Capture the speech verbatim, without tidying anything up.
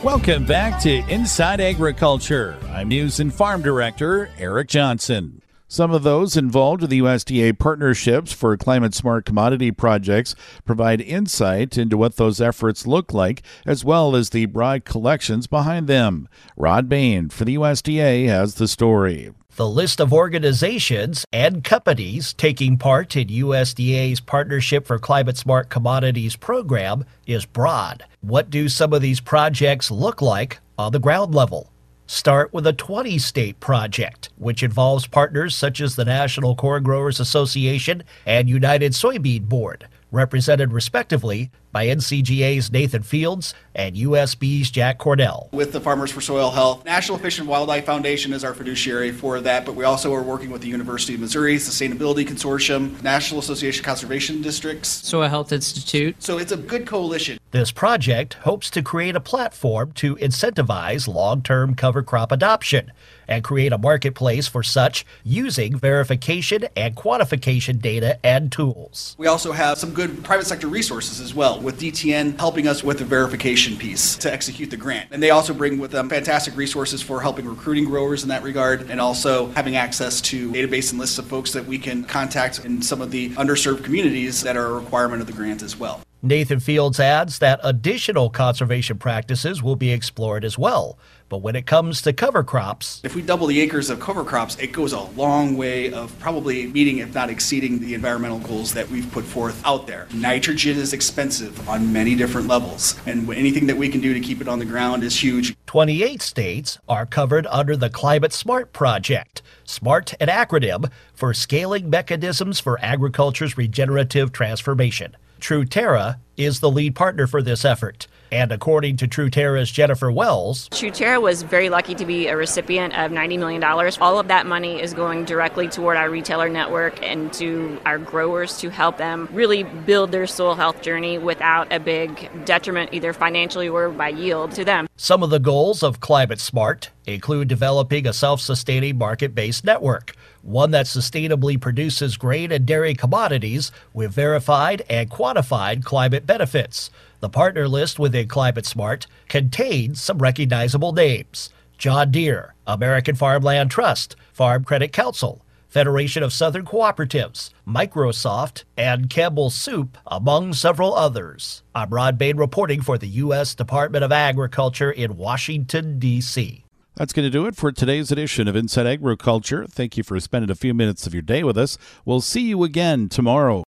Welcome back to Inside Agriculture. I'm News and Farm Director Eric Johnson. Some of those involved in the U S D A partnerships for climate-smart commodity projects provide insight into what those efforts look like, as well as the broad collections behind them. Rod Bain for the U S D A has the story. The list of organizations and companies taking part in U S D A's Partnership for Climate-Smart Commodities program is broad. What do some of these projects look like on the ground level? Start with a twenty-state project, which involves partners such as the National Corn Growers Association and United Soybean Board, represented respectively by N C G A's Nathan Fields and U S B's Jack Cornell. With the Farmers for Soil Health, National Fish and Wildlife Foundation is our fiduciary for that, but we also are working with the University of Missouri Sustainability Consortium, National Association of Conservation Districts, Soil Health Institute. So it's a good coalition. This project hopes to create a platform to incentivize long-term cover crop adoption and create a marketplace for such using verification and quantification data and tools. We also have some good private sector resources as well, with D T N helping us with the verification piece to execute the grant. And they also bring with them fantastic resources for helping recruiting growers in that regard, and also having access to database and lists of folks that we can contact in some of the underserved communities that are a requirement of the grant as well. Nathan Fields adds that additional conservation practices will be explored as well. But when it comes to cover crops, if we double the acres of cover crops, it goes a long way of probably meeting, if not exceeding, the environmental goals that we've put forth out there. Nitrogen is expensive on many different levels, and anything that we can do to keep it on the ground is huge. twenty-eight states are covered under the Climate Smart Project. SMART, an acronym for Scaling Mechanisms for Agriculture's Regenerative Transformation. TrueTerra is the lead partner for this effort. And according to TrueTerra's Jennifer Wells, TrueTerra was very lucky to be a recipient of ninety million dollars. All of that money is going directly toward our retailer network and to our growers to help them really build their soil health journey without a big detriment, either financially or by yield, to them. Some of the goals of Climate Smart include developing a self-sustaining market-based network, one that sustainably produces grain and dairy commodities with verified and quantified climate benefits. The partner list within Climate Smart contains some recognizable names: John Deere, American Farmland Trust, Farm Credit Council, Federation of Southern Cooperatives, Microsoft, and Campbell's Soup, among several others. I'm Rod Bain reporting for the U S Department of Agriculture in Washington, D C That's going to do it for today's edition of Inside Agriculture. Thank you for spending a few minutes of your day with us. We'll see you again tomorrow.